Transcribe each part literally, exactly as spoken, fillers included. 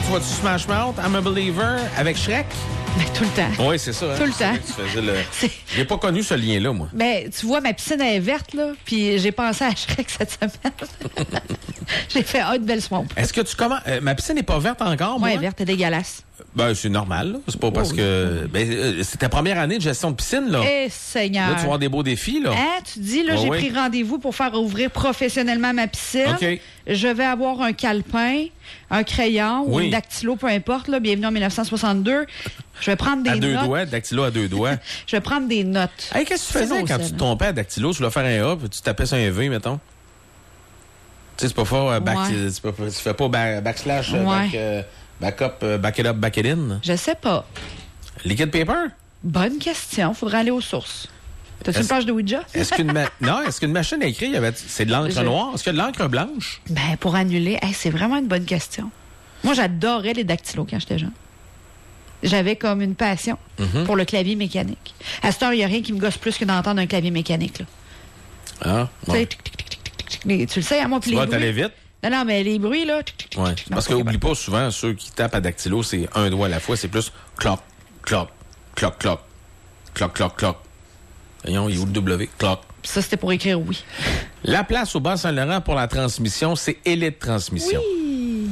tu vois-tu Smash Mouth, I'm a Believer, avec Shrek? Ben, tout le temps. Oui, c'est ça. Tout hein? le temps. Tu faisais le... J'ai pas connu ce lien-là, moi. Ben, tu vois, ma piscine elle est verte, là, puis j'ai pensé à Shrek cette semaine. J'ai fait ah, une belle swamp. Est-ce que tu commences... Euh, ma piscine n'est pas verte encore, moi? Oui, verte, elle est dégueulasse. Ben, c'est normal, là. C'est pas parce oh, que... Ben, euh, c'est ta première année de gestion de piscine, là. Eh, Seigneur. Là, tu vas avoir des beaux défis, là. Hein, tu dis, là, oh, j'ai oui. pris rendez-vous pour faire ouvrir professionnellement ma piscine. OK. Je vais avoir un calepin, un crayon oui. ou un dactylo, peu importe, là. Bienvenue en dix-neuf cent soixante-deux. Je vais prendre des à deux notes. doigts, dactylo à deux doigts. Je vais prendre des notes. Hey, qu'est-ce que tu faisais quand tu tombais à dactylo? Tu voulais faire un A, puis tu tapais sur un V, mettons? Tu sais, c'est pas fort, euh, back, ouais. tu, pas, tu fais pas back, backslash, ouais. back, euh, backup, euh, back it up, back it in? Je sais pas. Liquid paper? Bonne question. Faudrait aller aux sources. T'as-tu est-ce, une page de Ouija? Est-ce qu'une ma... Non, est-ce qu'une machine à écrire, avait... c'est de l'encre Je... noire? Est-ce qu'il y a de l'encre blanche? Ben, pour annuler, hey, c'est vraiment une bonne question. Moi, j'adorais les dactylos quand j'étais jeune. J'avais comme une passion mm-hmm. pour le clavier mécanique. À cette heure, il n'y a rien qui me gosse plus que d'entendre un clavier mécanique. Là. Ah, ouais. Tu sais, tu le sais, à moi, puis les vas bruits. T'allais vite? Non, non, mais les bruits, là... Ouais. Parce qu'oublie pas, souvent, ceux qui tapent à dactylo, c'est un doigt à la fois. C'est plus cloc, cloc, cloc, cloc, cloc, cloc, cloc. Voyons, il est où le W? Cloc. Ça, c'était pour écrire oui. La place au Bas-Saint-Laurent pour la transmission, c'est Élite Transmission. Oui.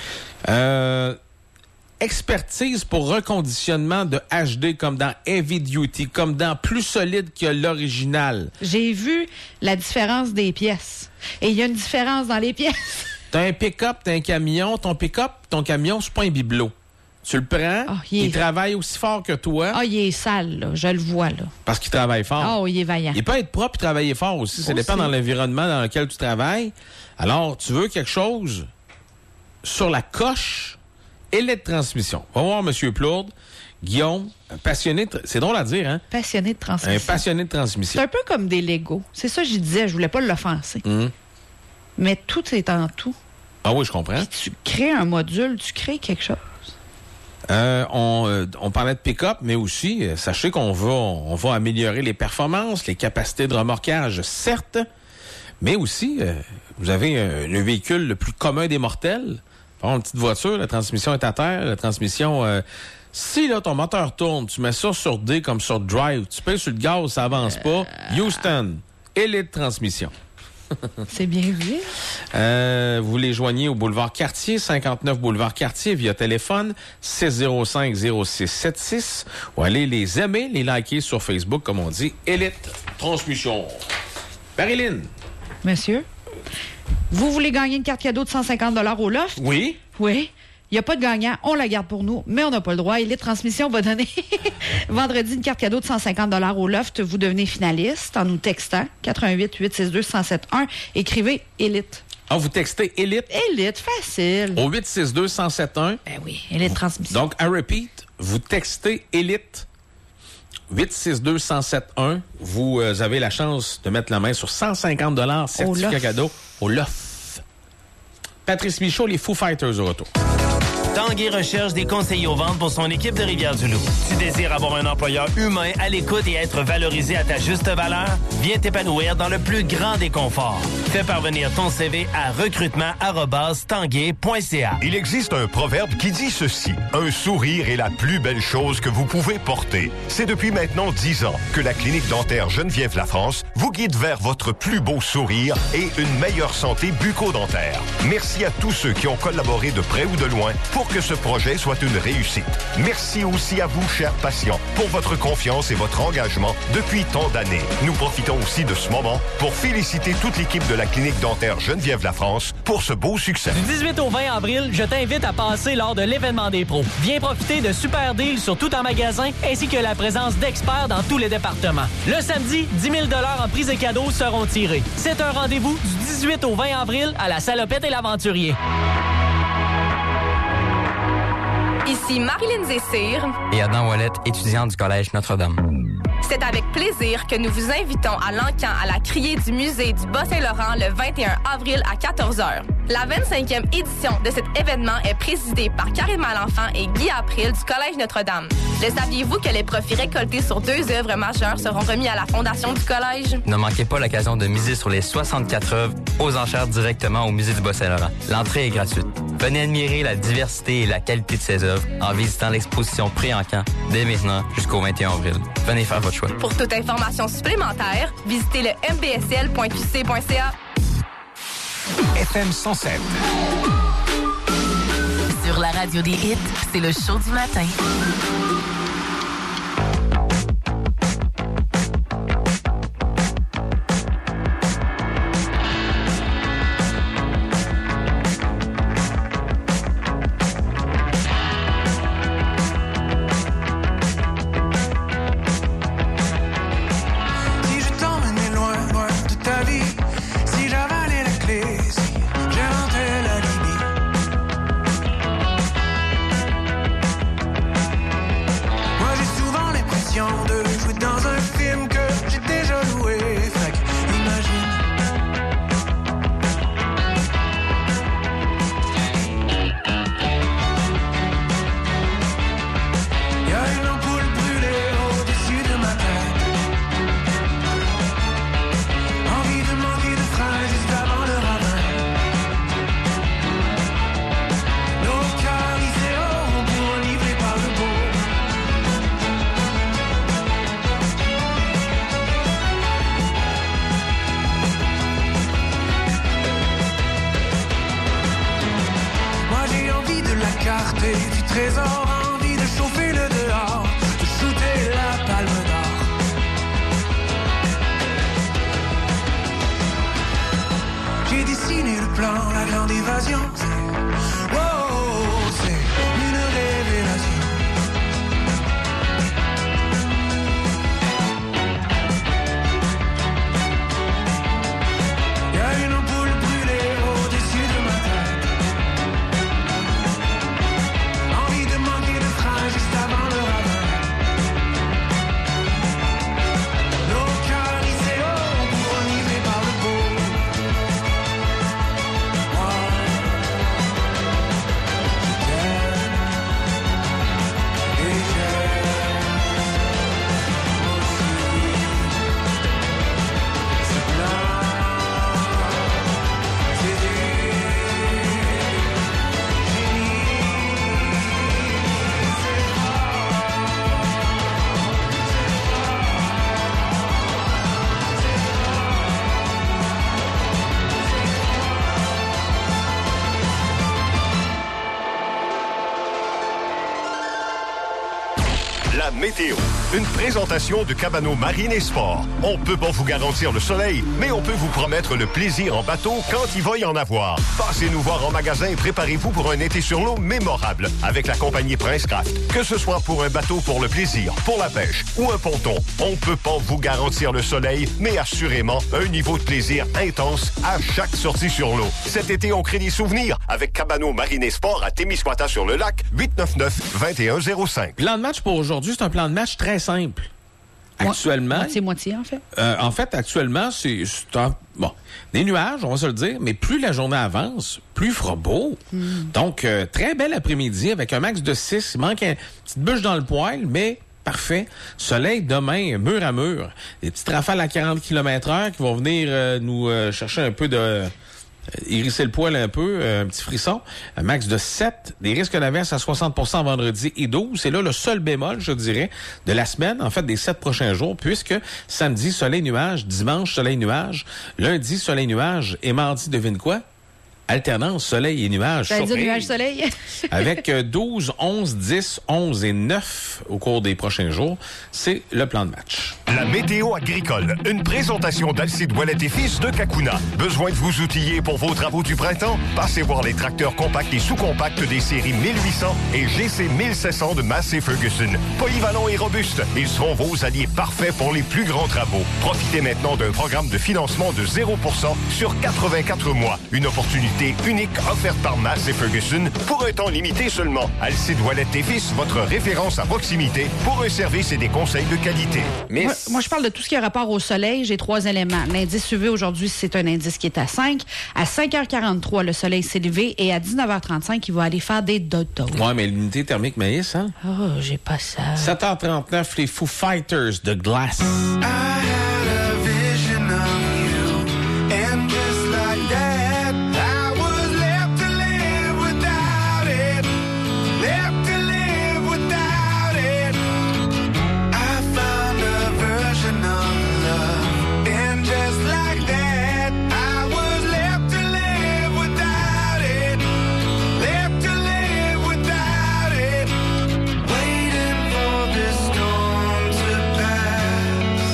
Euh... Expertise pour reconditionnement de H D comme dans Heavy Duty, comme dans plus solide que l'original. J'ai vu la différence des pièces. Et il y a une différence dans les pièces. T'as un pick-up, t'as un camion. Ton pick-up, ton camion, c'est pas un bibelot. Tu le prends, oh, il, il est... travaille aussi fort que toi. Ah, oh, il est sale, là. Je le vois, là. Parce qu'il travaille fort. Ah, oh, il est vaillant. Il peut être propre et travailler fort aussi. Ça aussi. Dépend dans l'environnement dans lequel tu travailles. Alors, tu veux quelque chose sur la coche... Élite Transmission. Va voir M. Plourde, Guillaume, passionné de... C'est drôle à dire, hein? Passionné de transmission. Un passionné de transmission. C'est un peu comme des Legos. C'est ça que je disais, je voulais pas l'offenser. Mmh. Mais tout est en tout. Ah oui, je comprends. Puis tu crées un module, tu crées quelque chose. Euh, on, euh, on parlait de pick-up, mais aussi, euh, sachez qu'on va, on va améliorer les performances, les capacités de remorquage, certes, mais aussi, euh, vous avez euh, le véhicule le plus commun des mortels. Bon, une petite voiture, la transmission est à terre, la transmission... Euh, si là ton moteur tourne, tu mets ça sur D comme sur Drive, tu payes sur le gaz, ça avance pas. Houston, Élite Transmission. C'est bien vu. Euh, vous les joignez au boulevard Cartier, cinquante-neuf boulevard Cartier, via téléphone six zéro cinq zéro six sept six, ou allez les aimer, les liker sur Facebook, comme on dit, Élite Transmission. Marilyn. Monsieur? Vous voulez gagner une carte cadeau de cent cinquante dollars au loft? Oui. Oui. Il n'y a pas de gagnant. On la garde pour nous, mais on n'a pas le droit. Élite Transmission va donner vendredi une carte cadeau de cent cinquante dollars au loft. Vous devenez finaliste en nous textant quatre un huit, huit six deux, un zéro sept un. Écrivez Élite. Ah, vous textez Élite? Élite, facile. Au huit six deux, un zéro sept un. Ben oui, Élite Transmission. Donc, I repeat, vous textez Élite huit six deux, un zéro sept un. Vous euh, avez la chance de mettre la main sur cent cinquante dollars certificat cadeau au loft. Patrice Michaud, les Foo Fighters au retour. Tanguay recherche des conseillers aux ventes pour son équipe de Rivière-du-Loup. Tu désires avoir un employeur humain à l'écoute et être valorisé à ta juste valeur? Viens t'épanouir dans le plus grand des conforts. Fais parvenir ton C V à recrutement arobase tanguay point c a. Il existe un proverbe qui dit ceci. Un sourire est la plus belle chose que vous pouvez porter. C'est depuis maintenant dix ans que la clinique dentaire Geneviève Lafrance vous guide vers votre plus beau sourire et une meilleure santé bucco-dentaire. Merci à tous ceux qui ont collaboré de près ou de loin pour que ce projet soit une réussite. Merci aussi à vous, chers patients, pour votre confiance et votre engagement depuis tant d'années. Nous profitons aussi de ce moment pour féliciter toute l'équipe de la clinique dentaire Geneviève Lafrance pour ce beau succès. Du dix-huit au vingt avril, je t'invite à passer lors de l'événement des pros. Viens profiter de super deals sur tout en magasin ainsi que la présence d'experts dans tous les départements. Le samedi, dix mille dollars en prix et cadeaux seront tirés. C'est un rendez-vous du dix-huit au vingt avril à la Salopette et l'Aventurier. Ici Marilyn Zessir et Adam Ouellette, étudiante du Collège Notre-Dame. C'est avec plaisir que nous vous invitons à l'encan à la criée du musée du Bas-Saint-Laurent le vingt et un avril à quatorze heures. La vingt-cinquième édition de cet événement est présidée par Karine Malenfant et Guy April du Collège Notre-Dame. Le saviez-vous que les profits récoltés sur deux œuvres majeures seront remis à la Fondation du Collège? Ne manquez pas l'occasion de miser sur les soixante-quatre œuvres aux enchères directement au Musée du Bas-Saint-Laurent. L'entrée est gratuite. Venez admirer la diversité et la qualité de ces œuvres en visitant l'exposition Pré-Encan dès maintenant jusqu'au vingt et un avril. Venez faire votre choix. Pour toute information supplémentaire, visitez le m b s l point q c point c a. F M cent sept. Sur la radio des hits, c'est le show du matin. Météo. Une présentation de Cabano Marine et Sport. On peut pas vous garantir le soleil, mais on peut vous promettre le plaisir en bateau quand il va y en avoir. Passez nous voir en magasin et préparez-vous pour un été sur l'eau mémorable avec la compagnie Princecraft. Que ce soit pour un bateau pour le plaisir, pour la pêche ou un ponton, on peut pas vous garantir le soleil, mais assurément un niveau de plaisir intense à chaque sortie sur l'eau. Cet été, on crée des souvenirs avec Cabano Marine et Sport à Témiscouata-sur-le-Lac, huit neuf neuf, deux un zéro cinq. Plan de match pour aujourd'hui, c'est un plan de match très simple. Actuellement... Moitié-moitié, en fait. Euh, en fait, actuellement, c'est... c'est un, bon, des nuages, on va se le dire, mais plus la journée avance, plus il fera beau. Mm. Donc, euh, très bel après-midi avec un max de six. Il manque une petite bûche dans le poêle, mais... Parfait. Soleil demain, mur à mur. Des petites rafales à quarante kilomètres heure qui vont venir euh, nous euh, chercher un peu de... Euh, hérisser le poil un peu, euh, un petit frisson. Un max de sept. Des risques d'averse à soixante pour cent vendredi et douze. C'est là le seul bémol, je dirais, de la semaine, en fait, des sept prochains jours, puisque samedi, soleil-nuage, dimanche, soleil-nuage, lundi, soleil-nuage et mardi, devine quoi? Alternance, soleil et nuages. Ça veut dire nuage-soleil. Avec douze, onze, dix, onze et neuf au cours des prochains jours. C'est le plan de match. La météo agricole. Une présentation d'Alcide Ouellet et Fils de Kakuna. Besoin de vous outiller pour vos travaux du printemps? Passez voir les tracteurs compacts et sous-compacts des séries mille huit cents et G C mille sept cents de Massey Ferguson. Polyvalents et robustes, ils seront vos alliés parfaits pour les plus grands travaux. Profitez maintenant d'un programme de financement de zéro pour cent sur quatre-vingt-quatre mois. Une opportunité idée unique offerte par Mars et Ferguson pour un temps limité seulement. Alcide Ouellet et Fils, votre référence à proximité pour un service et des conseils de qualité. Miss... Moi, moi, je parle de tout ce qui a rapport au soleil. J'ai trois éléments. L'indice U V aujourd'hui, c'est un indice qui est à cinq. À cinq heures quarante-trois, le soleil s'est levé et à dix-neuf heures trente-cinq, il va aller faire des dodos. Ouais, mais l'unité thermique maïs, hein? Oh, j'ai pas ça. sept heures trente-neuf, les Foo Fighters de Glass. I had a vision of you, and just like that, I was left to live without it, left to live without it. I found a version of love, and just like that, I was left to live without it, left to live without it, waiting for this storm to pass,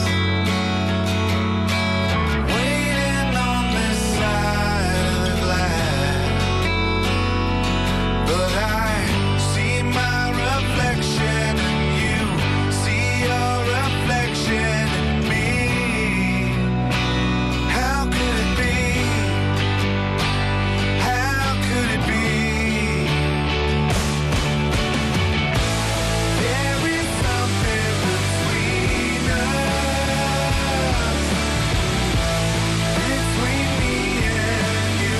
waiting on this side of the glass. But I see my reflection in you, see your reflection in me. How could it be? How could it be? There is something between us, between me and you.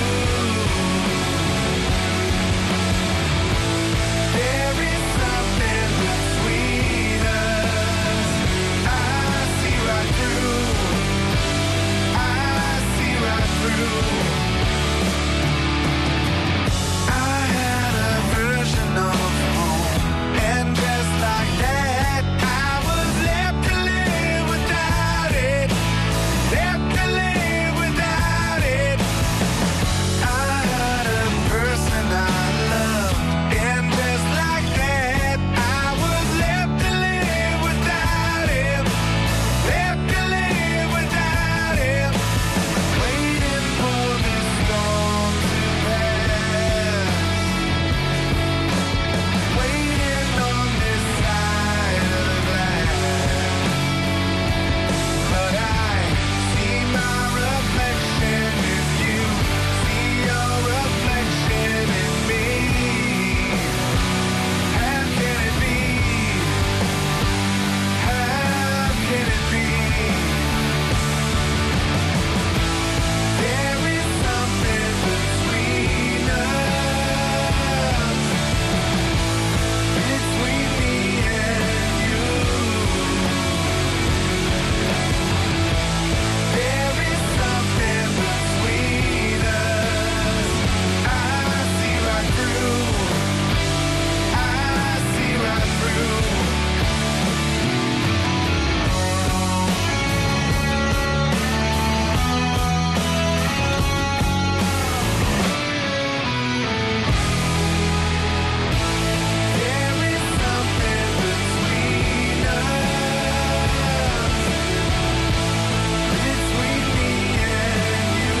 There is something between us. I see right through. I see right through. I had a version of home, and just like that, I was left to live without it, left to live without it. I had a person I loved, and just like that, I was left to live without him, left to live without him, waiting for this storm to pass, waiting on this side of the glass. But I see my reflection in you, see your reflection in me. How can it be? How can it be? There is something between us, between me and you. There is something between us. I see right through. I see right through. There is something between us, between me and you.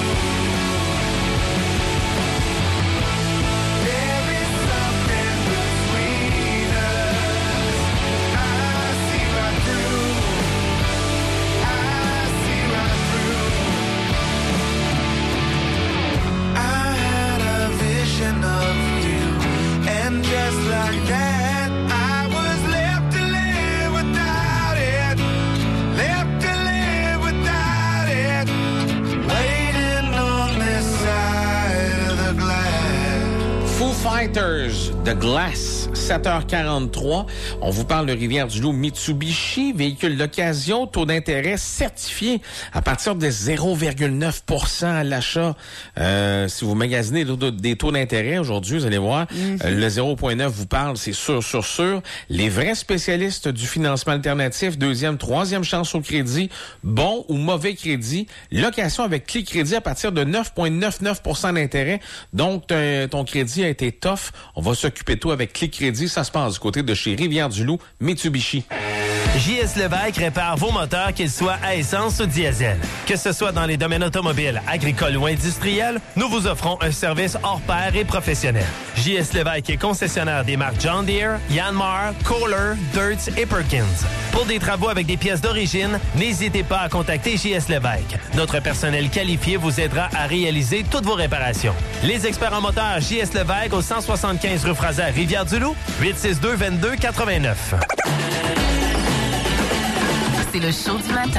There is something between us. I see right through. I see right through. I had a vision of you, and just like that, I was left to live without it, left to live without it, waiting on this side of the glass. Foo Fighters de Glass, sept heures quarante-trois. On vous parle de Rivière-du-Loup Mitsubishi, véhicule d'occasion, taux d'intérêt certifié à partir de zéro virgule neuf pour cent à l'achat. Euh, si vous magasinez des taux d'intérêt aujourd'hui, vous allez voir, mm-hmm. euh, le zéro virgule neuf vous parle, c'est sûr, sûr, sûr. Les vrais spécialistes du financement alternatif, deuxième, troisième chance au crédit, bon ou mauvais crédit, location avec Clé Crédit à partir de neuf virgule quatre-vingt-dix-neuf pour cent d'intérêt. Donc, ton, ton crédit a été tough. On va s'occuper de toi avec Clé Crédit. Ça se passe du côté de chez Rivière-du-Loup Mitsubishi. J S Lévesque répare vos moteurs, qu'ils soient à essence ou diesel. Que ce soit dans les domaines automobiles, agricoles ou industriels, nous vous offrons un service hors pair et professionnel. J S Lévesque est concessionnaire des marques John Deere, Yanmar, Kohler, Dirts et Perkins. Pour des travaux avec des pièces d'origine, n'hésitez pas à contacter J S Lévesque. Notre personnel qualifié vous aidera à réaliser toutes vos réparations. Les experts en moteur J S Lévesque au cent soixante-quinze rue Fraser, Rivière-du-Loup, huit six deux, deux deux huit deux, quatre neuf. C'est le show du matin.